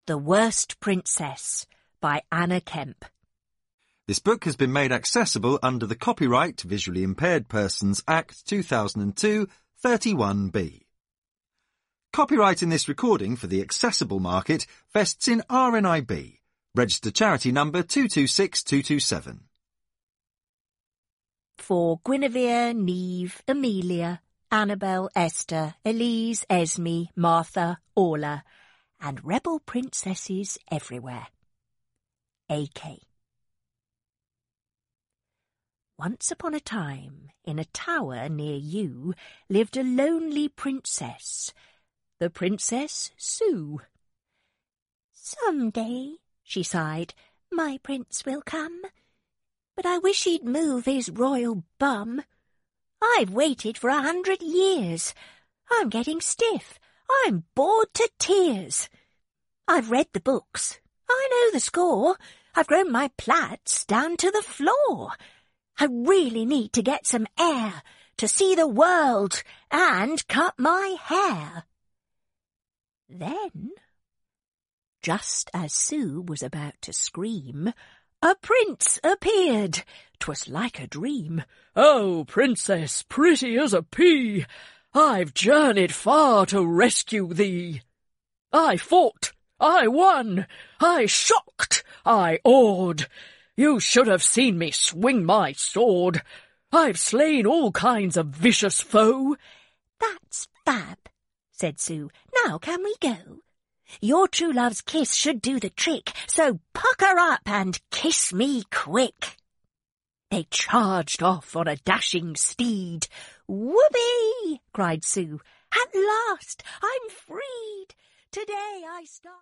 The Worst Princess by Anna Kemp. This book has been made accessible under the Copyright Visually Impaired Persons Act 2002 31B. Copyright in this recording for the accessible market vests in RNIB, registered charity number 226227. For Guinevere, Neve, Amelia, Annabel, Esther, Elise, Esme, Martha, Orla, and rebel princesses everywhere. A.K. Once upon a time, in a tower near you, lived a lonely princess, the Princess Sue. "Some day," she sighed, "my prince will come, but I wish he'd move his royal bum. I've waited for 100 years. I'm getting stiff. I'm bored to tears. I've read the books. I know the score. I've grown my plaits down to the floor. I really need to get some air to see the world and cut my hair." Then, just as Sue was about to scream, a prince appeared. 'Twas like a dream. "Oh, princess, pretty as a pea, I've journeyed far to rescue thee. I fought, I won, I shocked, I awed. You should have seen me swing my sword. I've slain all kinds of vicious foe." "That's fab," said Sue. "Now can we go? Your true love's kiss should do the trick, so pucker up and kiss me quick." They charged off on a dashing steed. "Whoopee!" cried Sue. "At last I'm freed. Today I start..."